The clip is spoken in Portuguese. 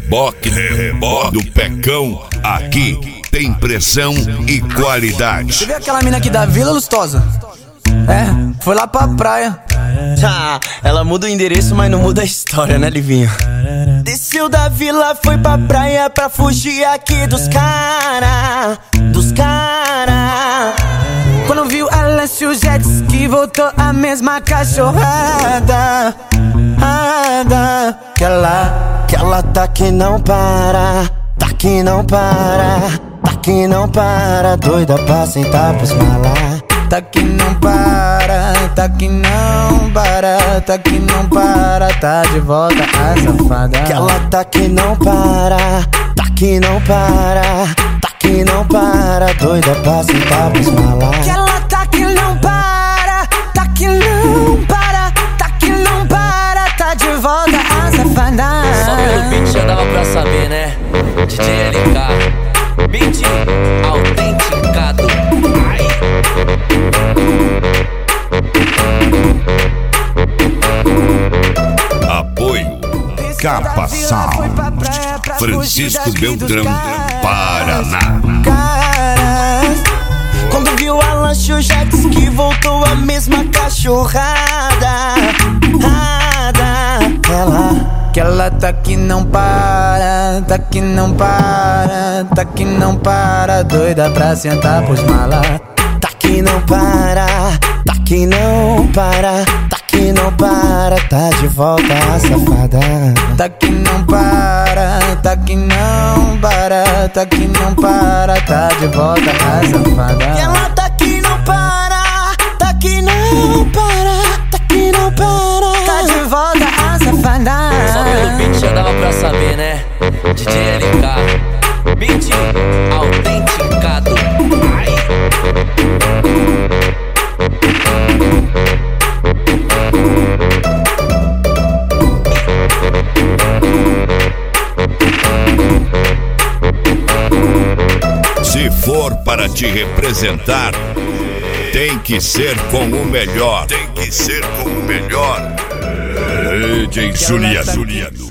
reboque do Pecão. Aqui tem pressão e qualidade. Você vê aquela mina aqui da Vila, Lustosa? Foi lá pra praia. Ela muda o endereço, mas não muda a história, né, Livinho? Desceu da vila, foi pra praia pra fugir aqui dos cara. Quando viu ela, o jet ski, voltou a mesma cachorrada. Que ela tá que não para, tá que não para, doida pra sentar pros malar. Tá que não para, tá que não para, tá que não para, tá de volta a safada. Que ela tá que não para, tá que não para, doida pra sentar pros malar. Que ela tá que não para, tá que não para, tá que não para, tá de volta a safada. Só pelo beat já dava pra saber, né? DJ LK, beat autenticado. Apoio Capa Sound, Francisco Beltrão, Paraná. Quando viu a lancha, o jet ski, voltou a mesma cachorrada. Que ela tá que não para, tá que não para, tá que não para, doida pra sentar pros malas. Tá que não para, tá que não para, tá que não para, tá de volta a safada. Tá que não para, tá que não para, tá que não para, tá de volta a safada. E ela tá que não para, tá que não para, tá que não para, tá de volta a safada. Só pelo beat já dava pra saber, né? DJ LK, beat autenticado. Se for para te representar, tem que ser com o melhor. Tem que ser com o melhor. DJ Juliano.